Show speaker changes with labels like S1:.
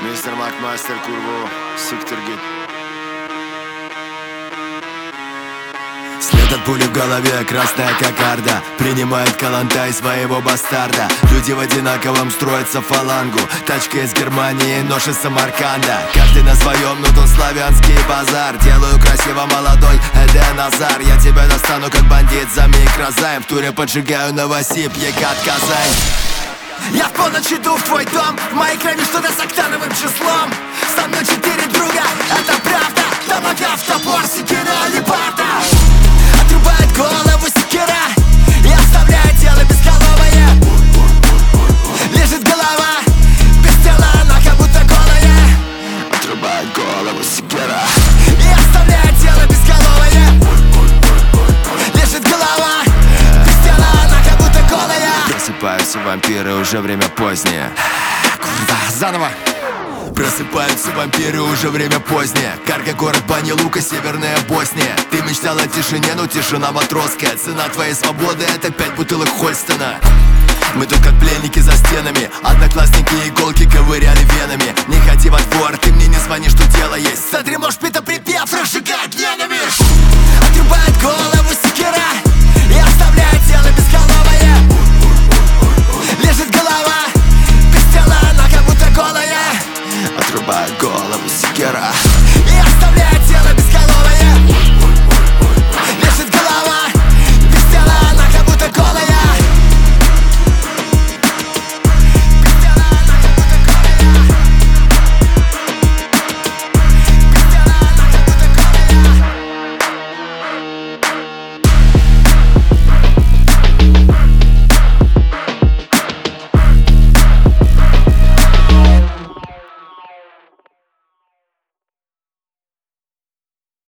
S1: Мистер Макмастер Курву, Сиктергит.
S2: След от пули в голове, красная кокарда. Принимает Калантай своего бастарда. Люди в одинаковом строятся в фалангу. Тачка из Германии, нож из Самарканда. Каждый на своем, но тут славянский базар. Делаю красиво молодой Эден Азар. Я тебя достану как бандит за микрозайм. В туре поджигаю Новосиб, Екат, Казань. Я в полночь иду в твой дом. В моей крови что-то с октановым числом. Со мной 4 друга, это правда. Томагав, топор, секира, алибарда. Отрубает голову секира и оставляет тело безголовое. Лежит голова без тела, она как будто голая. Отрубает голову секира и оставляет тело безголовое. Лежит голова без тела, она как будто голая. Просыпаются вампиры, уже время позднее. Курва, заново. Просыпаются вампиры, уже время позднее. Карга, город, Бани Лука, Северная Босния. Ты мечтал о тишине, но тишина матросская. Цена твоей свободы — это 5 бутылок Хольстона. Мы тут как пленники за стенами. Одноклассники иголки ковыряли венами. Не ходи во двор, ты мне не звони, что дело есть. Смотри, может, это припев разжигает ненависть.